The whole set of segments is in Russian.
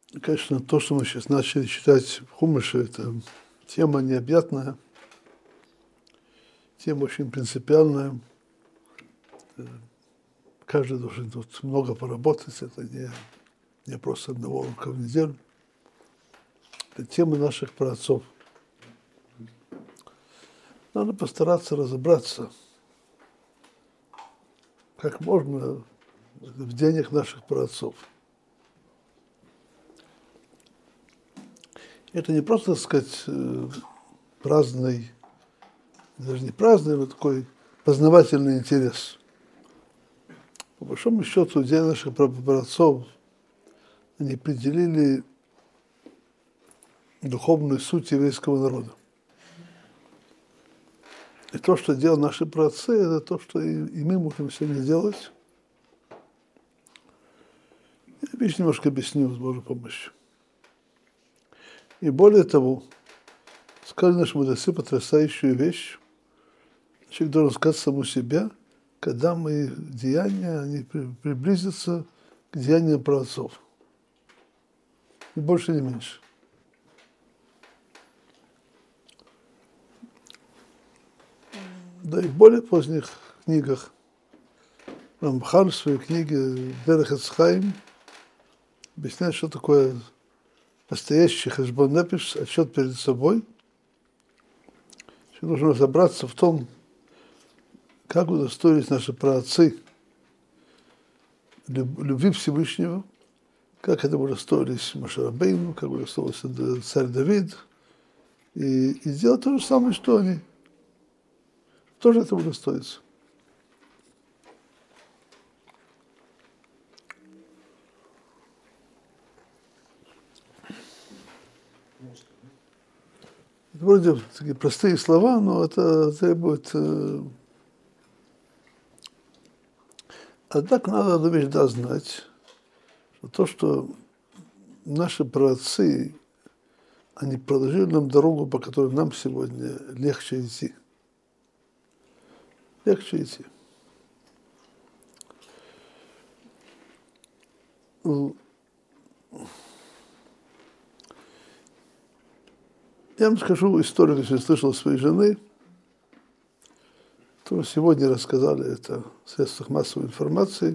Конечно, то, что мы сейчас начали читать в Хумыше, это тема необъятная, тема очень принципиальная. Каждый должен тут много поработать, это не просто одного урока в неделю. Это тема наших праотцов. Надо постараться разобраться, как можно в денег наших праотцов. Это не просто, так сказать, праздный, даже не праздный, но такой познавательный интерес. По большому счету, день наших праотцов, они определили духовную суть еврейского народа. И то, что делали наши праотцы, это то, что и мы можем сегодня делать. Я вещь немножко объясню с Божьей помощью. И более того, сказали наши мудрецы потрясающую вещь. Человек должен сказать самому себе, когда мои деяния они приблизятся к деяниям праотцов. Ни больше, ни меньше. Да и в более поздних книгах, Рамбхаль в своей книге «Дерех эц Хаим» объясняет, что такое настоящий хэшбон нефеш, отчет перед собой. Что нужно разобраться в том, как удостоились наши праотцы любви Всевышнего, как это удостоились Моше Рабейну, как удостоился царь Давид, и сделать то же самое, что они. Тоже это удостоится. Это вроде такие простые слова, но это требует... Однако надо одну вещь знать, что то, что наши праотцы, они проложили нам дорогу, по которой нам сегодня легче идти. Легче идти. Я вам скажу историю, которую я слышал своей жены, которую сегодня рассказали это в средствах массовой информации,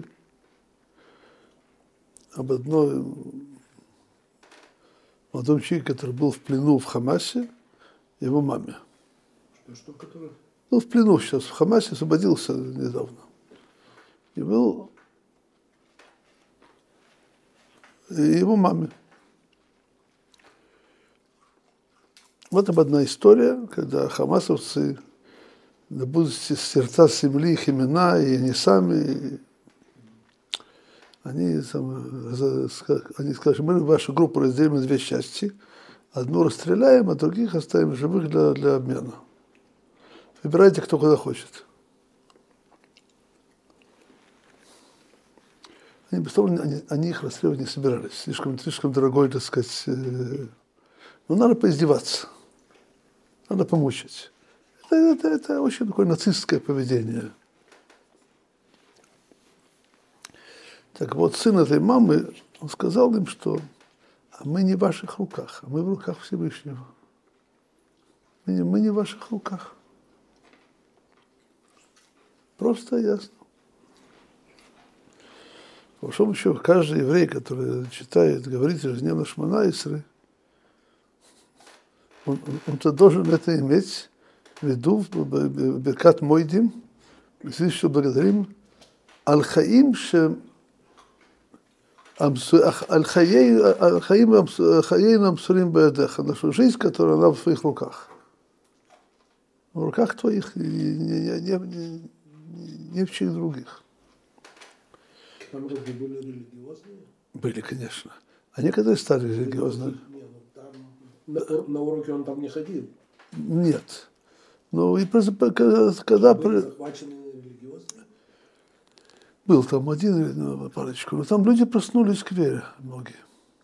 об одном молодом человеке, который был в плену в Хамасе, его маме. Что, который? Был в плену сейчас в Хамасе, освободился недавно. И был его маме. Вот об одна история, когда хамасовцы будут сердца земли, их имена, и они сами, они скажут, мы вашу группу разделим на две части, одну расстреляем, а других оставим живых для обмена. Выбирайте, кто куда хочет. Они их расстреливать не собирались, слишком дорогой, так сказать. Но надо поиздеваться, надо помучить. Это очень такое нацистское поведение. Так вот, сын этой мамы, он сказал им, что мы не в ваших руках, а мы в руках Всевышнего. Мы не в ваших руках. Просто ясно. По большому счету, каждый еврей, который читает, говорит ежедневно Шмона Исрей, он-то должен это иметь в виду в Беркат Мойдим, здесь что благодарим, Аль-Хаим Амсурим Баядеха, нашу жизнь, которая она в твоих руках. В руках твоих, не в чьих других. Там люди были религиозные? Были, конечно. А некоторые стали религиозными. На уроки он там не ходил? Нет. Ну, и когда... Были захвачены религиозные? Был там один, парочку, но там люди проснулись к вере, многие.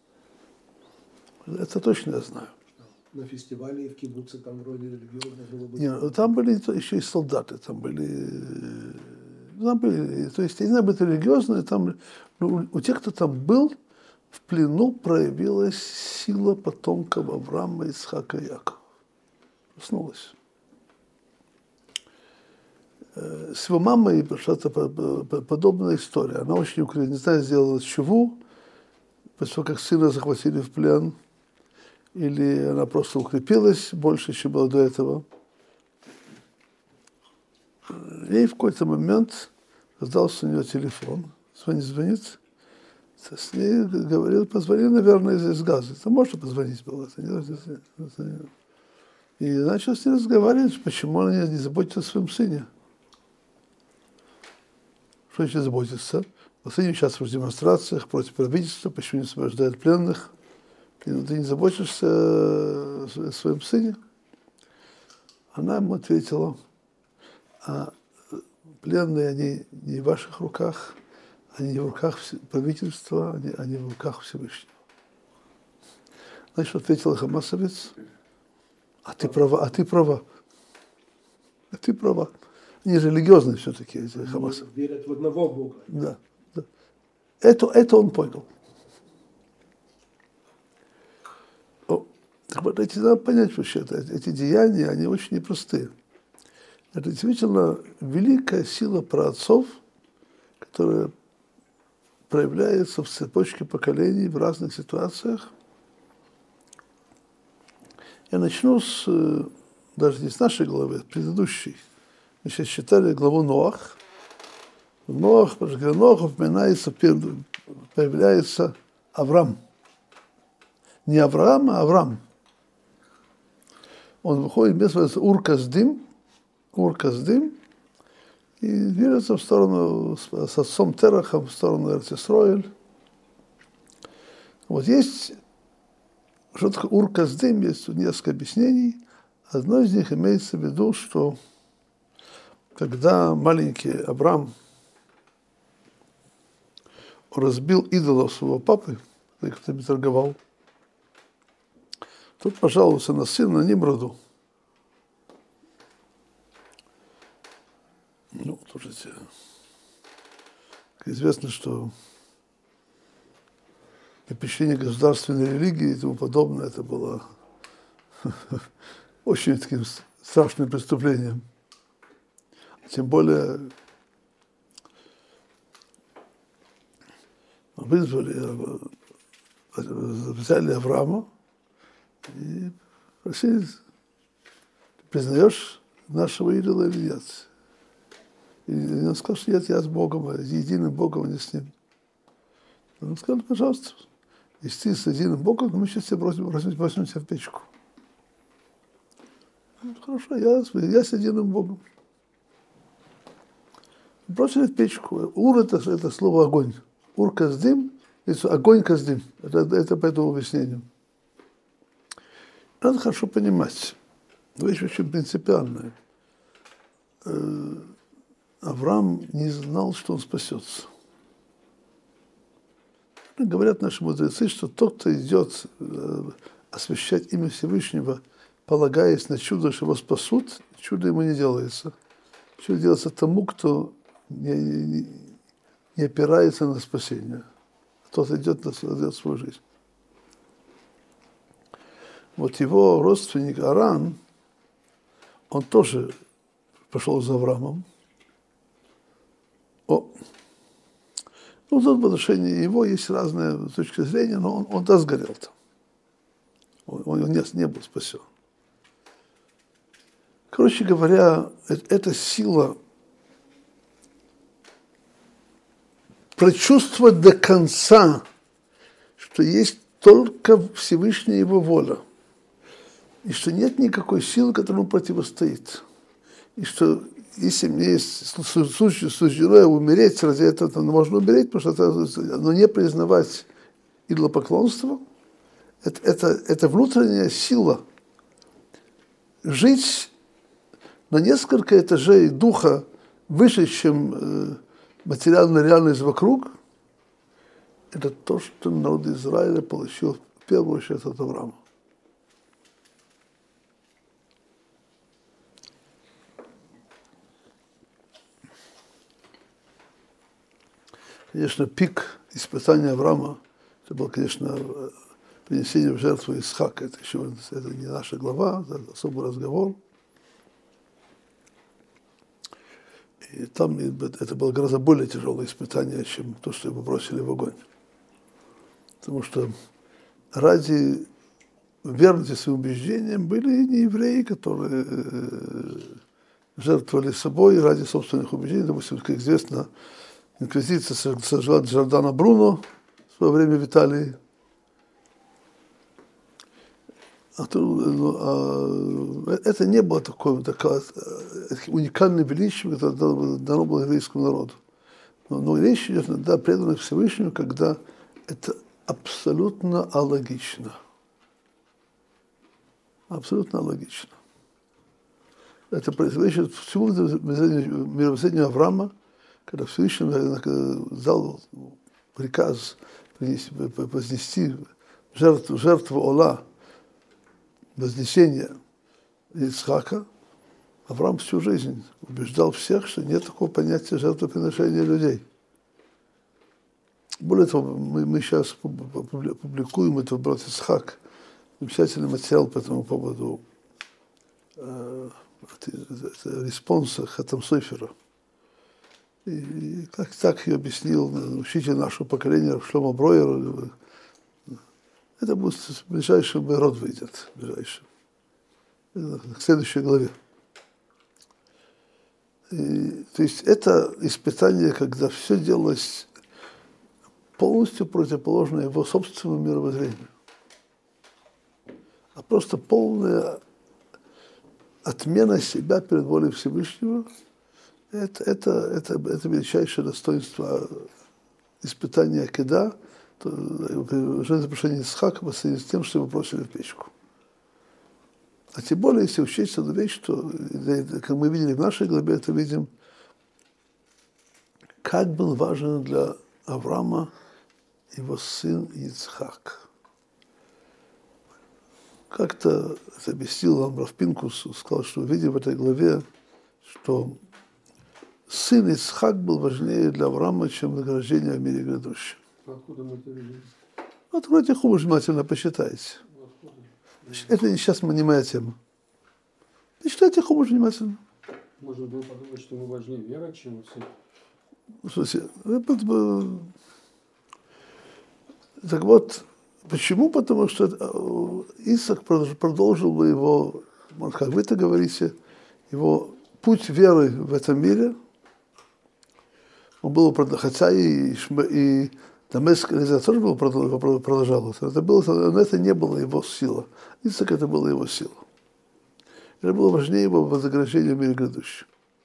Это точно я знаю. На фестивале и в кибуце там вроде религиозно было бы. Нет, там были еще и солдаты, там были, то есть, я не знаю, это религиозные, там, у тех, кто там был, в плену проявилась сила потомков Авраама, Ицхака и Якова. Проснулась. С его мамой что-то подобная история. Она очень, не знаю, сделала чуву, после того, как сына захватили в плен, или она просто укрепилась больше, чем было до этого. Ей в какой-то момент раздался у нее телефон, звонит, с ней говорил, позвони, наверное, из Газы. Это можно позвонить было. И начал с ней разговаривать, почему она не заботится о своем сыне. Что значит заботиться? Сын участвует в демонстрациях против правительства, почему не освобождают пленных. Ты не заботишься о своем сыне? Она ему ответила, а пленные, они не в ваших руках, они не в руках правительства, они в руках Всевышнего. Значит, ответил хамасовец, а ты права. Они же религиозные все-таки, эти хамасы. Верят в одного Бога. Да. Это он понял. Так вот, надо понять вообще, эти деяния, они очень непростые. Это действительно великая сила праотцов, которая проявляется в цепочке поколений в разных ситуациях. Я начну даже не с нашей главы, а с предыдущей. Мы сейчас читали главу Ноах. В Ноах появляется Авраам. Не Авраам, а Авраам. Он выходит, место называется Ур-Каздим, и движется в сторону, с отцом Терахом, в сторону Эрец-Исроэль. Вот есть, что такое Ур-Каздим, есть тут несколько объяснений. Одно из них имеется в виду, что когда маленький Авраам разбил идолов своего папы, который торговал, тот пожаловался на сына Нимроду. Ну, слушайте, известно, что запрещение государственной религии и тому подобное, это было очень таким страшным преступлением. Тем более взяли Авраама и спросили, ты признаешь нашего идола или нет? И он сказал, что нет, я с Богом, единым Богом, а не с ним. Он сказал, пожалуйста, если ты с единым Богом, мы сейчас тебя бросим тебя в печку. Хорошо, я с единым Богом. Бросили в печку. Ур это слово огонь. Ур-Каздим, огонь-Каздим. Это по этому объяснению. Надо хорошо понимать. Вещь очень принципиальная. Авраам не знал, что он спасется. Говорят наши мудрецы, что тот, кто идет освящать имя Всевышнего, полагаясь на чудо, что его спасут, чудо ему не делается. Чудо делается тому, кто не опирается на спасение. Тот идет на свою жизнь. Вот его родственник Аран, он тоже пошел за Авраамом. Ну, тут в отношении его есть разные точки зрения, но он да сгорел там. Он не был спасен. Короче говоря, эта сила прочувствовать до конца, что есть только Всевышняя его воля, и что нет никакой силы, которая ему противостоит, и что если мне есть суждено умереть, ради этого можно умереть, потому что но не признавать идолопоклонство, это внутренняя сила. Жить на несколько этажей духа выше, чем материальная реальность вокруг, это то, что народ Израиля получил в первую очередь от Авраама. Конечно, пик испытания Авраама, Это было, конечно, принесение в жертву Исхака. Это не наша глава, это особый разговор. И там это было гораздо более тяжелое испытание, чем то, что его бросили в огонь. Потому что ради верности своим убеждениям были и неевреи, которые жертвовали собой ради собственных убеждений. Допустим, как известно, инквизиция сожгла Джордано Бруно в свое время в Италии. Это не было такое уникальное величие, которое дано было еврейскому народу. Но речь идет иногда о преданных Всевышнему, когда это абсолютно алогично. Абсолютно алогично. Это противоречит всему мировоззрению Авраама, когда Всевышний дал приказ вознести жертву Ола, вознесение Ицхака. Авраам всю жизнь убеждал всех, что нет такого понятия жертвоприношения людей. Более того, мы сейчас публикуем это в брат Ицхак, замечательный материал по этому поводу респонса Хатам Софера. И так и объяснил учитель нашего поколения Шломо Броер. Это будет в ближайшем род выйдет, в ближайшем. К следующей главе. То есть это испытание, когда все делалось полностью противоположно его собственному мировоззрению. А просто полная отмена себя перед волей Всевышнего, это величайшее достоинство испытания Акида, жертвоприношение Ицхака по сравнению с тем, что его бросили в печку. А тем более, если учесть эту вещь, что, как мы видели в нашей главе, это видим, как был важен для Авраама его сын Ицхак. Как-то это объяснил нам Рав Пинкус, сказал, что видим в этой главе, что сын Ицхак был важнее для Авраама, чем награждение в мире грядущем. Откуда мы это видим? Откройте Хумаш, внимательно посчитайте. Это сейчас не моя тема. Читайте Хумаш внимательно. Можно было подумать, что ему важнее вера, чем сын. Слушайте, так вот, почему? Потому что Исаак продолжил бы его, как вы это говорите, его путь веры в этом мире. Он был, хотя и Дамеск тоже был, продолжал это. Но это не было его сила. Исаак это была его сила. Это было важнее его вознаграждение в мире грядущем.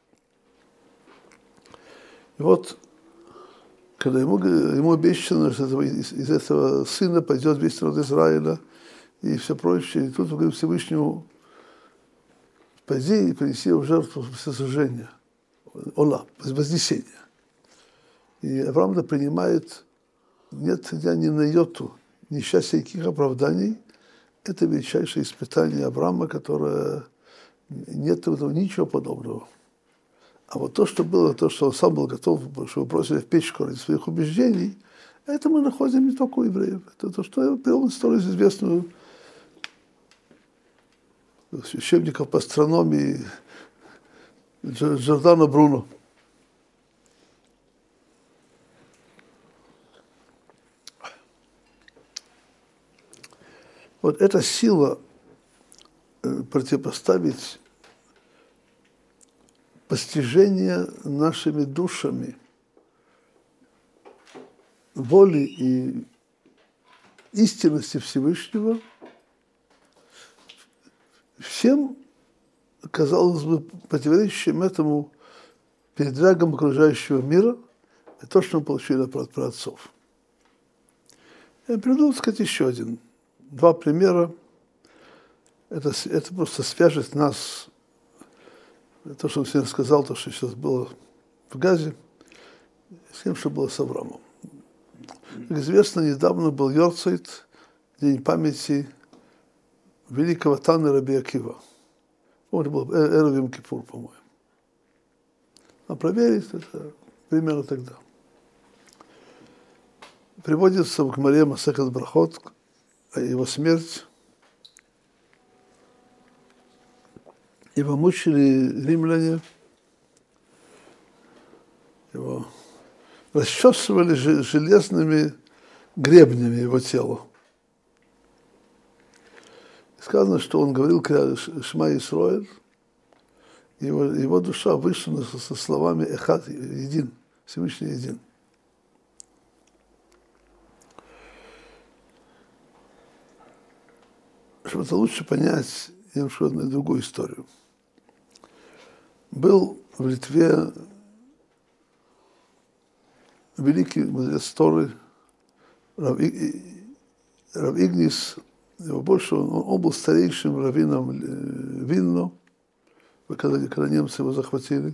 И вот, когда ему обещано, что из этого сына пойдет весь народ Израиля и все прочее, и тут он говорит Всевышнему: пойди и принеси в жертву всесожжения, Ола, вознесения. И Авраам это принимает, нет ни на йоту, ни счастья, никаких оправданий. Это величайшее испытание Авраама, которое нет этого ничего подобного. А вот то, что было, то, что он сам был готов, что его бросили в печку ради своих убеждений, это мы находим не только у евреев. Это то, что я привел историю известную священников по астрономии Джордано Бруно. Вот эта сила противопоставить постижение нашими душами воли и истинности Всевышнего всем, казалось бы, противоречащим этому передрягам окружающего мира, это то, что мы получили от праотцов. Я приведу, так сказать, еще два примера. Это просто свяжет нас, то, что он сегодня сказал, то, что сейчас было в Газе, с тем, что было с Авраамом. Как известно, недавно был Йорцайт, день памяти великого Таны Раби Акива. Это был Эрев Йом Кипур, по-моему. А проверить это примерно тогда. приводится в Гмаре Масехет Брахот, его смерть. Его мучили римляне, его расчесывали железными гребнями его тело. Сказано, что он говорил Шма Исроэль, его душа вышла со словами Эхад, един, Всевышний един. Чтобы это лучше понять, я расскажу одну другую историю. Был в Литве великий мудрец Торы Рав Игнис, его больше, он был старейшим раввином Вильно, когда немцы его захватили.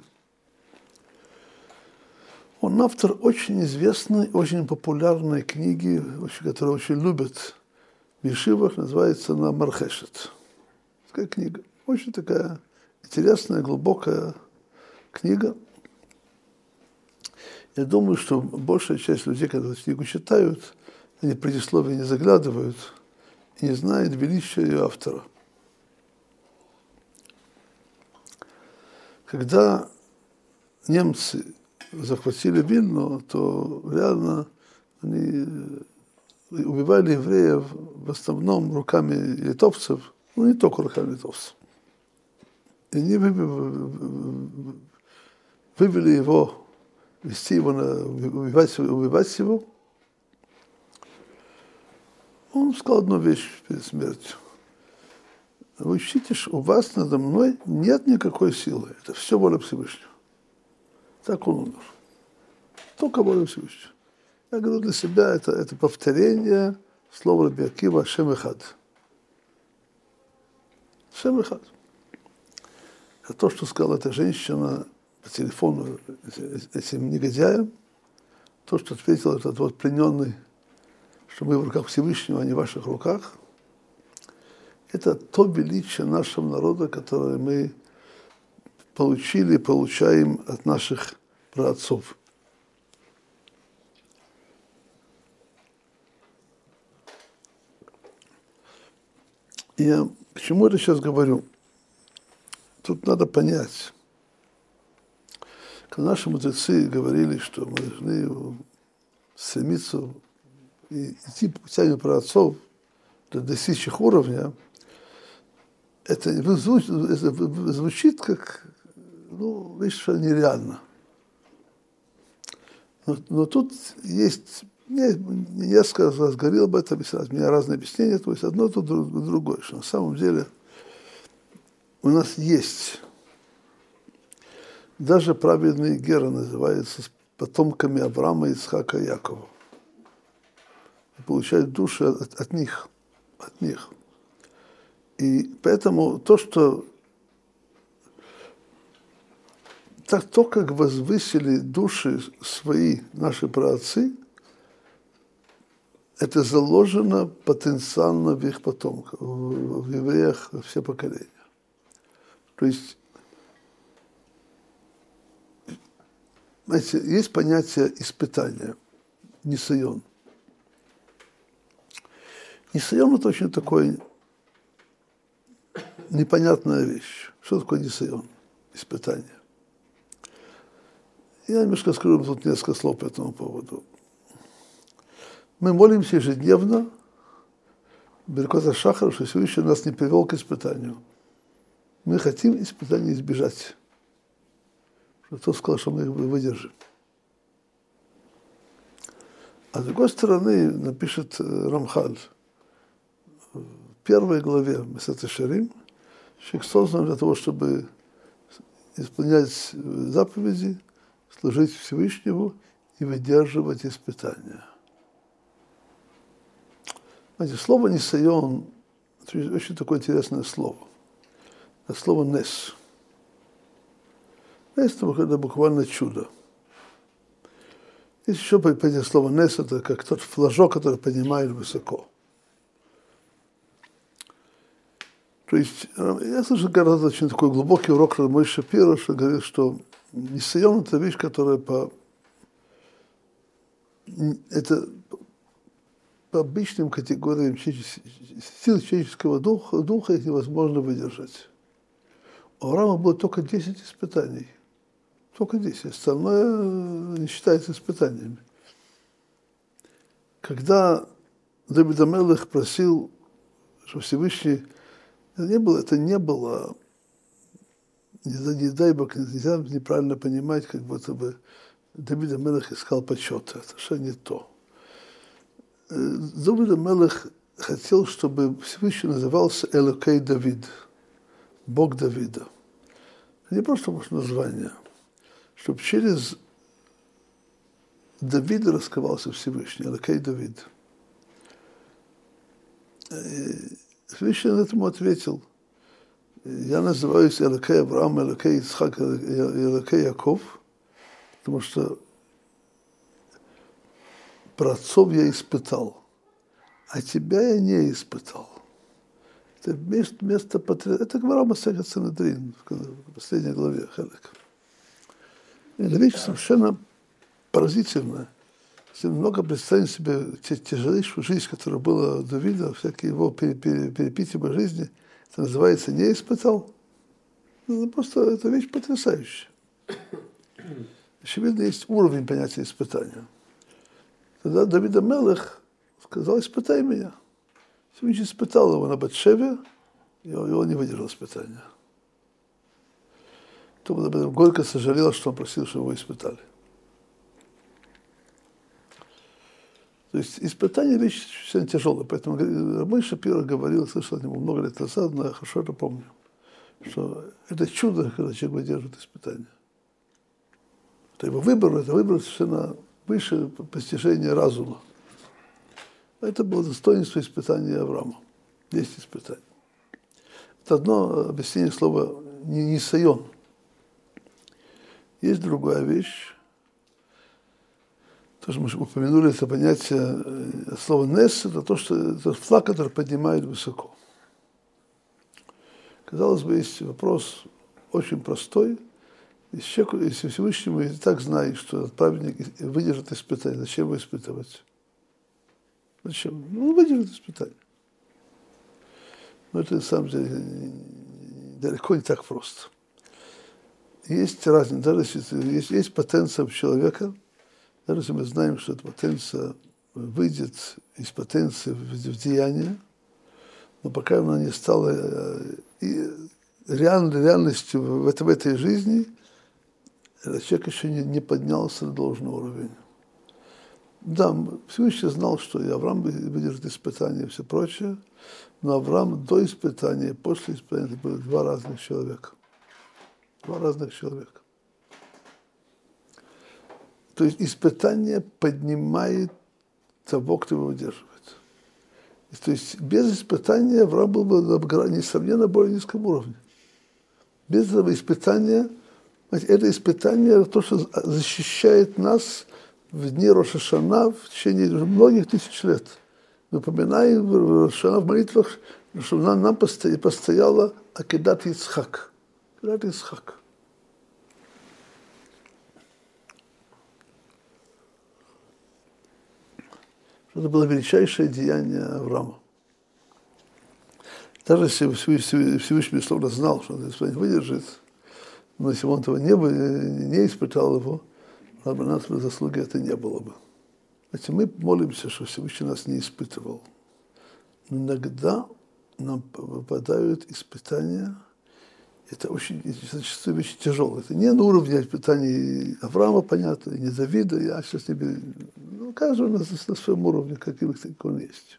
Он автор очень известной, очень популярной книги, которую очень любят в ешивах, называется «На Мархешет». Такая книга, очень такая интересная, глубокая книга. Я думаю, что большая часть людей, когда эту книгу читают, они предисловие не заглядывают и не знают величия ее автора. Когда немцы захватили Вильну, то реально они убивали евреев в основном руками литовцев, ну не только руками литовцев. И они вывели его, вести его, убивать его. Он сказал одну вещь перед смертью. Вы учтите, у вас надо мной нет никакой силы. Это все воля Всевышнего. Так он умер. Только воля Всевышнего. Я говорю для себя, это повторение слова Раби Акива «Ашем Эхад». «Ашем Эхад». Это то, что сказала эта женщина по телефону этим негодяям, то, что ответил этот вот плененный, что мы в руках Всевышнего, а не в ваших руках, это то величие нашего народа, которое мы получили и получаем от наших праотцов. Я к чему это сейчас говорю? Тут надо понять. Когда наши мудрецы говорили, что мы должны стремиться идти путями праотцов до достичь их уровня, это звучит как вещь совершенно нереально. Но тут есть, я несколько раз говорил об этом, у меня разные объяснения, то есть одно, то другое, что на самом деле у нас есть, даже праведные Гера называются потомками Авраама, Ицхака и Якова. И получают души от них. И поэтому то, что то, как возвысили души свои наши праотцы, это заложено потенциально в их потомках, в евреях во все поколения. То есть, знаете, есть понятие испытания, нисайон. Нисайон – это очень такой непонятная вещь. Что такое нисайон? Испытание. Я немножко скажу тут несколько слов по этому поводу. Мы молимся ежедневно, Беркот ха-Шахар, что Всевышний нас не привел к испытанию. Мы хотим испытания избежать. Кто сказал, что мы их выдержим. А с другой стороны, напишет Рамхаль в первой главе Месет Шарим, человек создан для того, чтобы исполнять заповеди, служить Всевышнему и выдерживать испытания. Знаете, слово «нисайон» – это очень такое интересное слово. Это слово «нес». «Нес» – это буквально чудо. Есть еще понятие слова «нес» – это как тот флажок, который поднимает высоко. То есть, я слышал когда-то очень такой глубокий урок Рамой Шапира, что говорит, что нисайон – это вещь, которая это по обычным категориям сил человеческого духа их невозможно выдержать. У Авраама было только 10 испытаний. Только 10. Остальное не считается испытаниями. Когда Давид ха-Мелех просил, чтобы Всевышний... Это не было, не дай Бог, нельзя неправильно понимать, как будто бы Давид ха-Мелех искал почета. Это что не то. Давид ха-Мелех хотел, чтобы Всевышний назывался Элокей Давид, Бог Давида. Не просто название, чтобы через Давида раскрывался Всевышний, Элокей Давид. Всевышний на этому ответил: я называюсь Элокей Авраам, Элокей Ицхак, Элокей Яков, потому что праотцов я испытал, а тебя я не испытал. Это место это Гмара Масехет Санедрин, в последней главе Хелек. Это вещь совершенно поразительная. Если много представим себе тяжелейшую жизнь, которая была у Давида, всякие его перипетии по жизни, это называется «не испытал». Ну, просто это вещь потрясающая. Очевидно, есть уровень понятия испытания. Тогда Давид ха-Мелех сказал: испытай меня. Всевышний испытал его на Батшеве, и он не выдержал испытания. То горько сожалел, что он просил, чтобы его испытали. То есть испытание вещь очень тяжелая. Поэтому Рабой Шапира говорил, слышал от него много лет назад, но я хорошо это помню, что это чудо, когда человек выдерживает испытания. Это его выбор, это выбор совершенно выше постижения разума. Это было достоинство испытания Авраама. 10 испытаний. Это одно объяснение слова «нисайон». Есть другая вещь. Тоже мы упомянули это понятие, слово «нес» – это то, что это флаг, который поднимает высоко. Казалось бы, есть вопрос очень простой. Если Всевышний и так знает, что этот праведник выдержит испытание, зачем его испытывать? Зачем? Ну, он выдержит испытание. Но это, на самом деле, далеко не так просто. Есть разница, даже если есть потенция у человека, даже если мы знаем, что эта потенция выйдет из потенции в деяние, но пока она не стала реальностью в этой жизни, этот человек еще не поднялся на должный уровень. Да, Всевышний знал, что и Авраам выдержит испытания и все прочее, но Авраам до испытания и после испытания это были два разных человека. Два разных человека. То есть испытание поднимает того, кто его выдерживает. То есть без испытания Авраам был бы, несомненно, на более низком уровне. Без этого испытания, это испытание, то, что защищает нас в дни Рош ха-Шана в течение многих тысяч лет. Мы упоминаем в Рош ха-Шана в молитвах, что нам постояла Акедат Ицхак. Акедат Ицхак. Это было величайшее деяние Авраама. Даже если Всевышний, безусловно, знал, что он это выдержит, но если он этого не испытал его, на нашей заслуги это не было бы. Знаете, мы молимся, что Всевышний нас не испытывал. Но иногда нам попадают испытания, это зачастую вещи тяжелые. Это не на уровне испытаний Авраама, понятно, и не Давида, я сейчас не беру. Ну, каждый у нас на своем уровне, как он есть.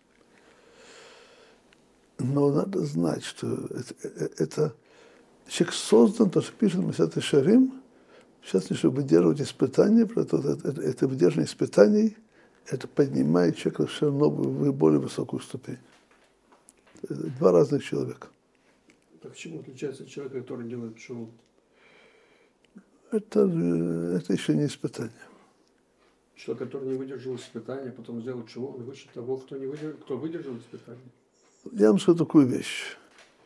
Но надо знать, что это человек создан, то, что пишет Масехет Шарим, сейчас, чтобы выдерживать испытания, это выдерживание испытаний, это поднимает человека в новую, более высокую ступень. Это два разных человека. Так чем отличается человек, который делает шоу? Это еще не испытание. Человек, который не выдержал испытания, потом сделал шоу, он выше того, кто выдержал испытание. Я вам скажу такую вещь.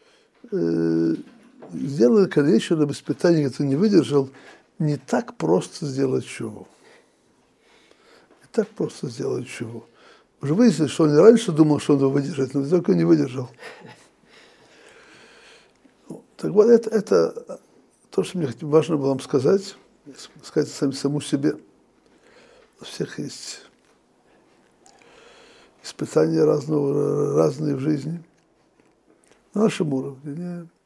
Сделать количество испытаний, которое не выдержал, не так просто сделать чуву. Не так просто сделать чуву. Уже выяснилось, что он и раньше думал, что он его выдержит, но только не выдержал. Так вот, это то, что мне важно было вам сказать самому себе. У всех есть испытания разные в жизни. На нашем уровне.